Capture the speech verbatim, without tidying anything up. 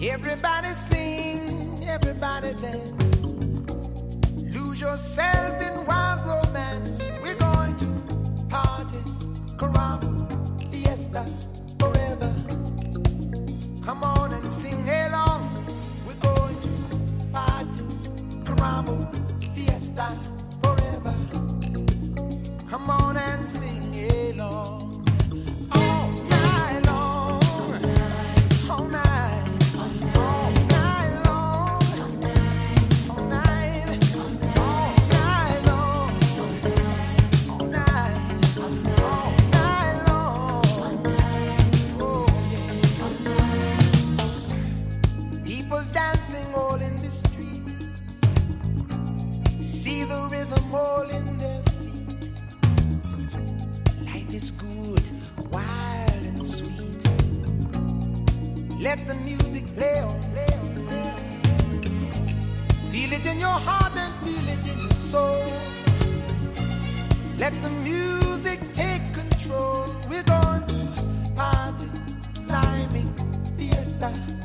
Everybody sing, everybody dance. Lose yourself in wild romance. We're going to party, caramba, fiesta, forever. Come on and sing along. We're going to party, caramba, fiesta, forever. Come on and sing along. All night long, all night, all night long, all night, all night long, all night, all night long. Oh yeah. People dancing all in the street. See the rhythm all in their feet. Life is good, wild and sweet. Let the music play on, play on, play on. Feel it in your heart and feel it in your soul. Let the music take control. We're going to party, climbing, fiesta.